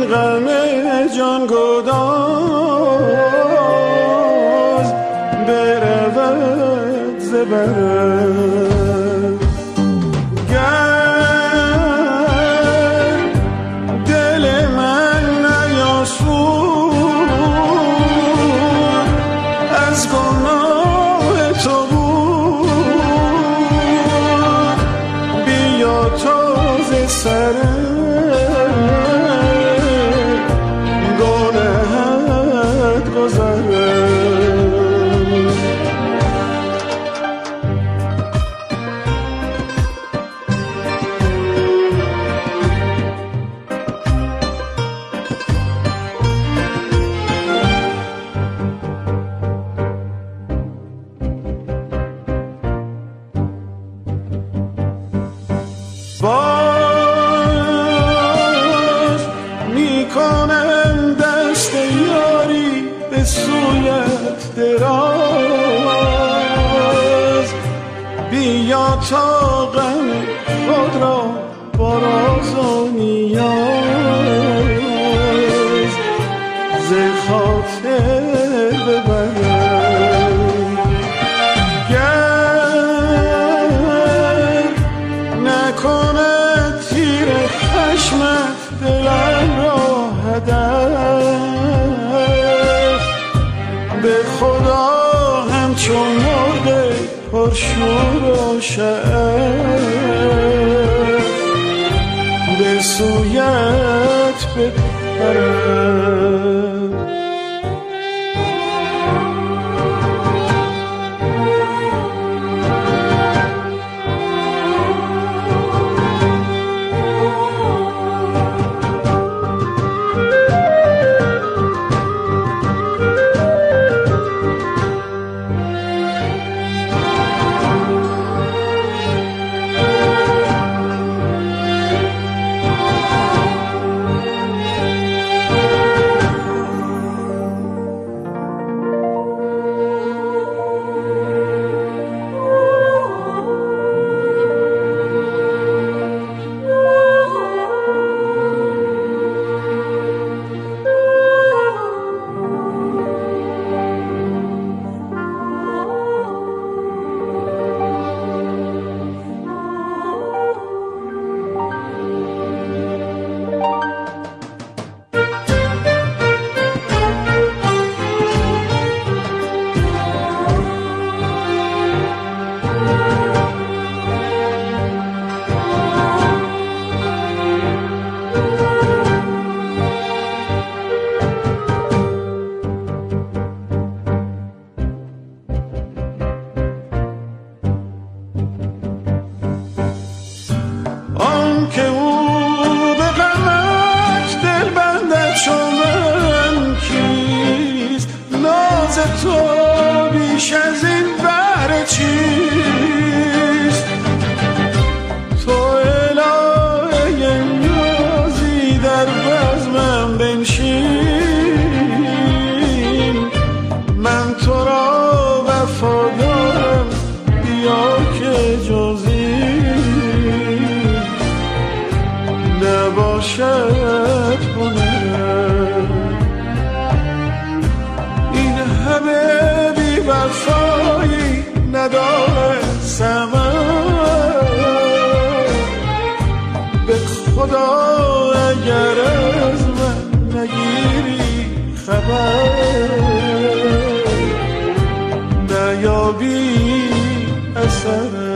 غم جان گداز برود زبرم گر دل من نیاسود از گناه تو بود بیا تازه سرم باز میکنم دست یاری به سویت دراز بیا تا غم خود را با راز و نیاز ز خاطر ببرم نکند تیر خشمت دلم را هدف به خدا همچون مرغ پرشور و شعف به سویت بپرم تو بیش از این بهر چیست تو الهه نیازی در بزمم بنشین من تو را وفادارم بیا که جزی نباشد هنرم همه بی وفایی نداره ثمر به خدا اگر از من نگیری خبر نیابی اثر